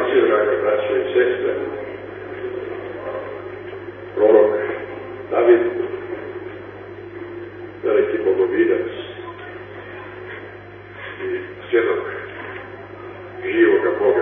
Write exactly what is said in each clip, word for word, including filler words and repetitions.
oci, drage braćo i sestre, prorok David, veliki bogovidac i svjedok živoga Boga,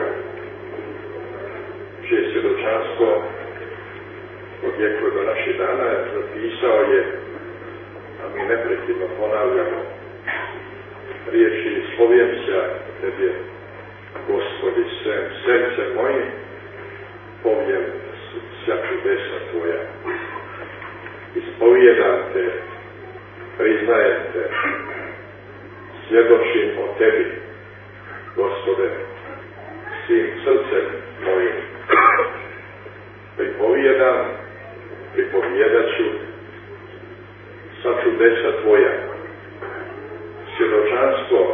čije svjedočanstvo odjeklo do naših dana, zapisao je, a mi neprekidno ponavljamo riječi: ispovijem se tebi, Gospodi, svem srce moje, povijem sva čudesa tvoja. Ispovijedam te, priznajem te, svjedočim o tebi, Gospode, svim srcem mojim. Pripovijedam, pripovijedat ću sva čudesa tvoja. Svjedočanstvo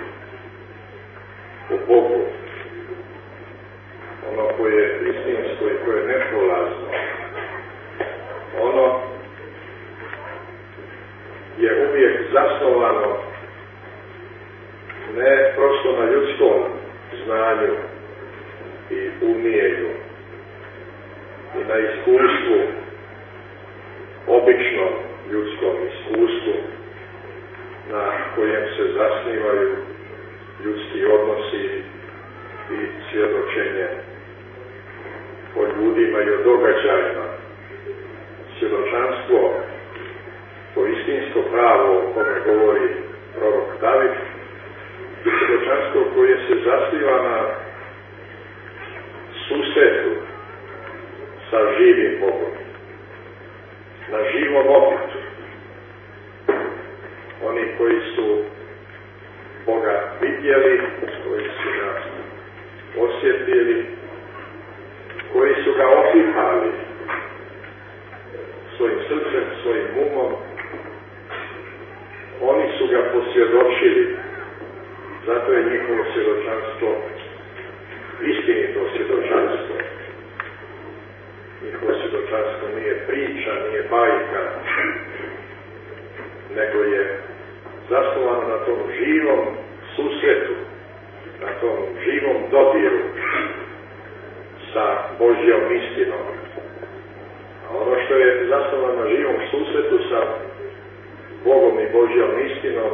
o Bogu, ono koje je istinsko i koje je neprolazno, ono je uvijek zasnovano ne prosto na ljudskom znanju i umijenju i na iskustvu, običnom ljudskom iskustvu na kojem se zasnivaju ljudski odnosi i svjedočenje o ljudima i o događajima. Svjedočanstvo, to istinsko pravo o kome govori prorok David, je svjedočanstvo koje se zasniva na susretu sa živim Bogom, na živom opitu. Oni koji su Boga vidjeli, koji su ga osjetili, koji su ga opipali svojim srcem, svojim umom, oni su ga posvjedočili. Zato je njihovo svjedočanstvo istinito svjedočanstvo. Njihovo svjedočanstvo nije priča, nije bajka, nego je zasnovano na tom živom susretu, na tom živom dodiru sa Božjom istinom. A ono što je zasnovano na živom susretu sa Bogom i Božjom istinom,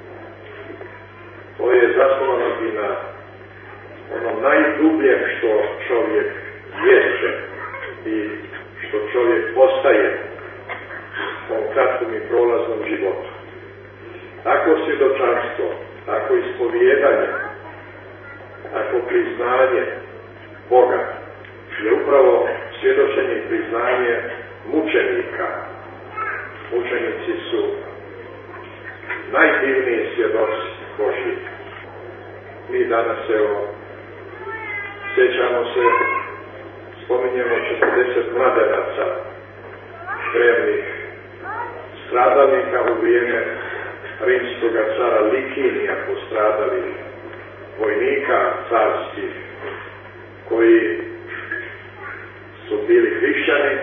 to je zasnovano i na onom najdubljem što čovjek jeste i što čovjek postaje u tom kratkom i prolaznom životu. Tako svjedočanstvo, tako ispovijedanje, tako priznanje Boga je upravo svjedočenje i priznanje mučenika. Mučenici su najdivniji svjedoci Božji. Mi danas, evo, sjećamo se, spominjemo četrdeset mladenaca, drevnih stradalnika u vrijeme rimskog cara Likinija, postradali vojnika carskih koji su bili hrišćani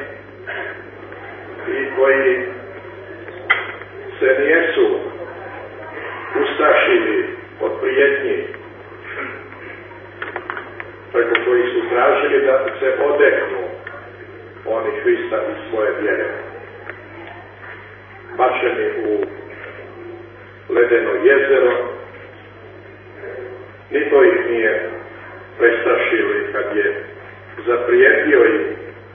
i koji se nijesu ustrašili od prijetnji preko kojih su tražili da se odeknu oni Hrista i svoje vjere. Bačeni u ledeno jezero, ni to ih nije prestrašilo i kad je zaprijetio im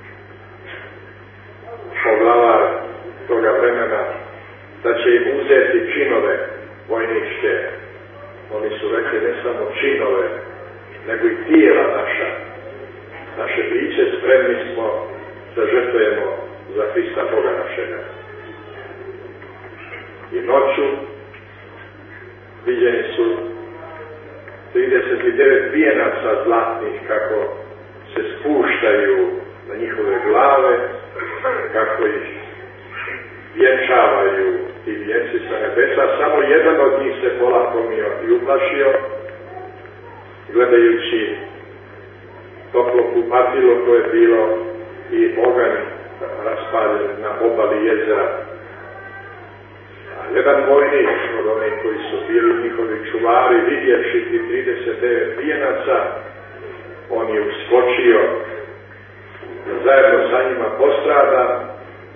poglavar toga vremena da će im uzeti činove vojničke. Oni su rekli ne samo činove, nego i tijela naša. Naše biće spremni smo da žrtvujemo za Hrista Boga našega. I noću viđeni su trideset devet vijenaca zlatnih kako se spuštaju na njihove glave, kako ih vjenčavaju ti vijenci sa nebesa. Samo jedan od njih se polakomio i uplašio, gledajući toplo kupatilo koje je bilo i oganj raspaljen na obali jezera. A jedan vojnik od onih koji su bili njihovi čuvari, vidjevši ti trideset devet vijenaca, on je uskočio da zajedno sa njima postrada,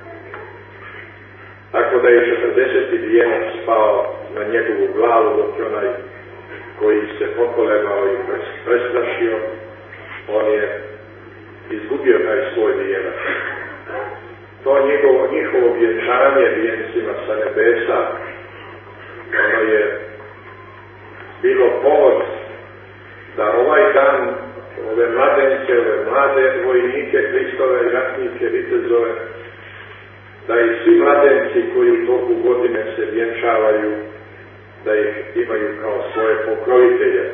tako da je četrdeseti vijenac spao na njegovu glavu, dok je onaj koji se pokolebao i prestrašio, on je izgubio taj svoj vijenac. To njegovo, njihovo vjenčanje vijencima sa nebesa, ono je bilo povod da ovaj dan ove mladence, ove mlade vojnike, Hristove, ratnike, vitezove, da i svi mladenci koji u toku godine se vjenčavaju, da ih imaju kao svoje pokrovitelje.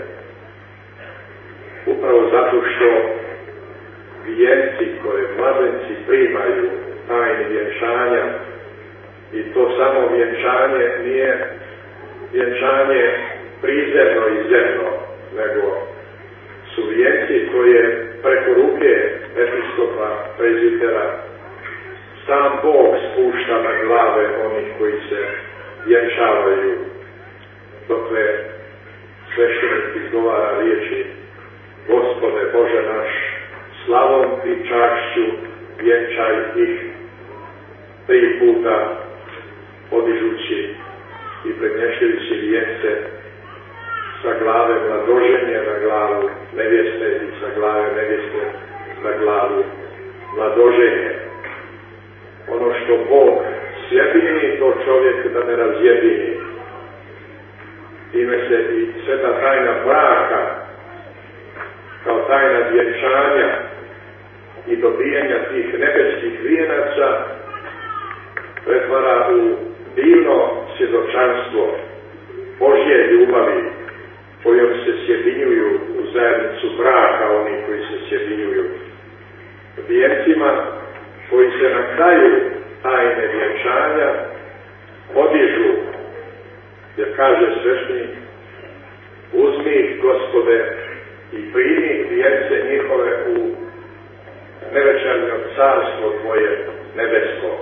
Upravo zato što vijenci koje mladenci primaju, tajni vjenčanja, i to samo vjenčanje nije vjenčanje prizemno i zemno, nego su vijenci koje preko ruke episkopa, prezbitera, sam Bog spušta na glave onih koji se vjenčavaju, dokle sveštenik izgovara riječi: Gospode Bože naš, slavom i čašću vjenčaj ih, tri puta podižući i premještajući vijence sa glave mladoženje na glavu nevjeste i sa glave nevjeste na glavu mladoženje. Ono što Bog sjedini, to čovjek da ne razjedini. Time se i sveta tajna braka, kao tajna vjenčanja i dobijanja tih nebeskih vijenaca, pretvara u divno svjedočanstvo Božje ljubavi, kojom se sjedinjuju u zajednicu braka oni koji se sjedinjuju. Vijencima koji se na kraju tajne vjenčanja podižu, jer kaže sveštenik: uzmi ih, Gospode, i primi vijence njihove u nevečernjo carstvo Tvoje nebesko.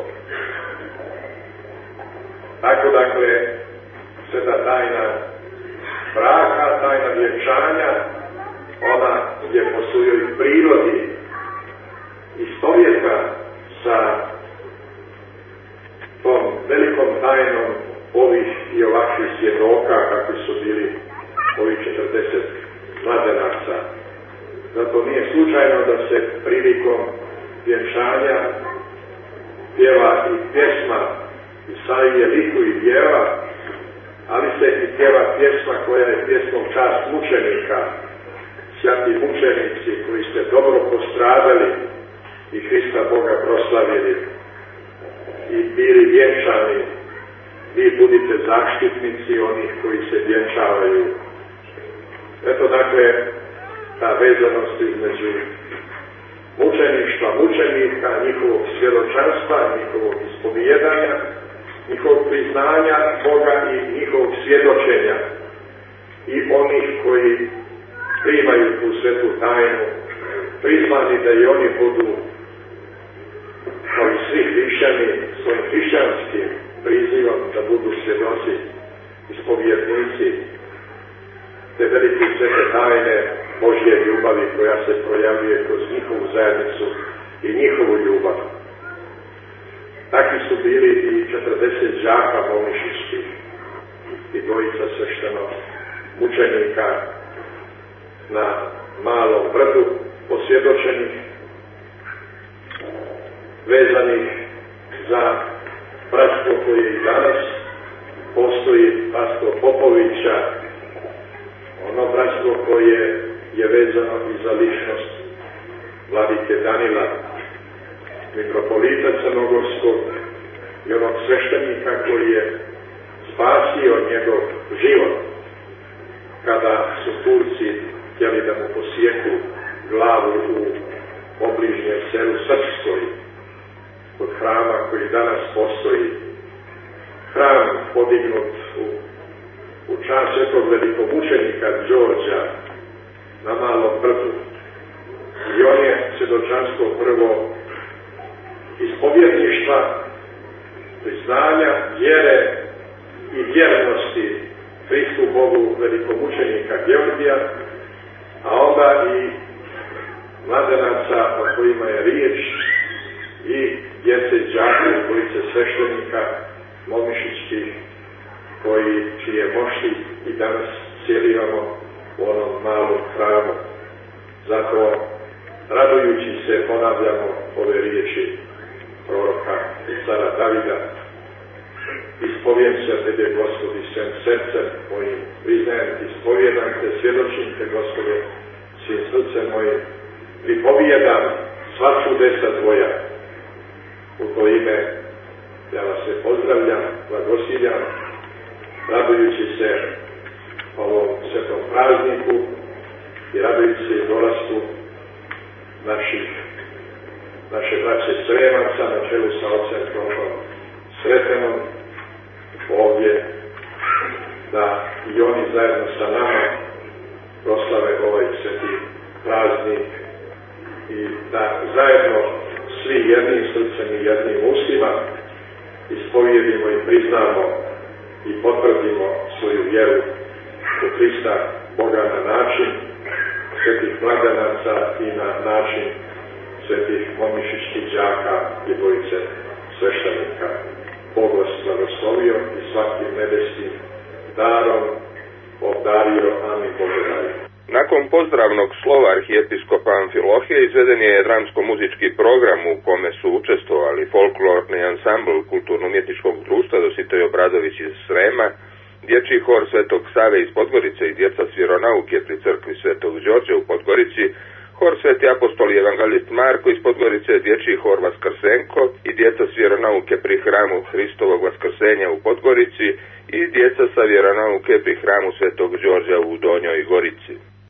Tako dakle, sveta tajna braka, tajna vjenčanja, ona je po svojoj prirodi istovjetna sa tom velikom tajnom ovih i ovakvih svjedoka, kakvi su bili ovih četrdeset mladenaca. Zato nije slučajno da se prilikom vjenčanja pjeva i pjesma Isaije liku i pjeva, ali se i pjeva pjesma koja je pjesmom čast mučenika, svjati mučenici koji ste dobro postradali i Hrista Boga proslavili i bili vjenčani, vi budite zaštitnici onih koji se vjenčavaju. Eto dakle ta vezanost između mučeništva, mučenika, njihovog svjedočanstva, njihovog ispovijedanja, njihovog priznanja Boga i njihovog svjedočenja, i onih koji primaju tu svetu tajnu, prizvani da i oni budu, kao i svi hrišćani, svojim hrišćanskim prizivom da budu svjedoci, ispovjednici te velike svete tajne Božje ljubavi koja se projavljuje kroz njihovu zajednicu i njihovu ljubav. Takvi su bili i četrdeset đaka bolnišiških i dvojica svešteno mučenika na malom brdu, posvjedočenih, vezanih za bratstvo koje i danas postoji, bratstvo Popovića, ono bratstvo koje je vezano i za ličnost vladike Danila, mitropolita Crnogorskog i onog sveštenika koji je spasio njegov život kada su Turci htjeli da mu posjeku glavu u obližnjem selu Srpskoj, kod hrama koji danas postoji. Hram podignut u, u čast svetog velikomučenika Đorđa na Malom brdu. I on je svjedočanstvo prvo ispovjedništva, priznanja, vjere i vjernosti Hristu Bogu velikomučenika Georgija, a onda i mladenaca o kojima je riječ i djece đaka i dvojice sveštenika momišićkih koji čije mošti i danas cijelivamo u onom malom hramu. Zato radujući se ponavljamo ove riječi proroka i cara Davida: ispovijem se tebe, Gospodi, svem srcem mojim, priznajem ti, ispovijedam te, svjedočim te, Gospode, svim srcem mojim, pripovijedam sva čudesa tvoja. U to ime ja vas se pozdravljam, blagosiljam, radujući se ovom svetom prazniku i radujući se i dolasku naših, naše braće Sremaca na čelu sa ocem Prošom Sretenom ovdje, da i oni zajedno sa nama proslave ovaj sveti praznik i da zajedno svi jednim srcem i jednim ustima ispovijedimo i priznamo i potvrdimo svoju vjeru u Krista Boga na način svetih mladenaca i na način svetih momišićkih đaka i dvojice sveštenika. Bog vas blagoslovio i svakim nebeskim darom obdario. Amin. Bože daj. Nakon pozdravnog slova arhijepiskopa Amfilohije izveden je dramsko-muzički program u kome su učestvovali folklorni ansambl Kulturno-umjetničkog društva Dositej Obradović iz Srema, dječji hor Svetog Save iz Podgorice i djeca s vjeronauke pri crkvi Svetog Đorđa u Podgorici, hor Sveti apostol i evangelist Marko iz Podgorice, dječji hor Vaskrsenko i djeca s vjeronauke pri hramu Hristovog Vaskrsenja u Podgorici i djeca sa vjeronauke pri hramu Svetog Đorđa u Donjoj Gorici.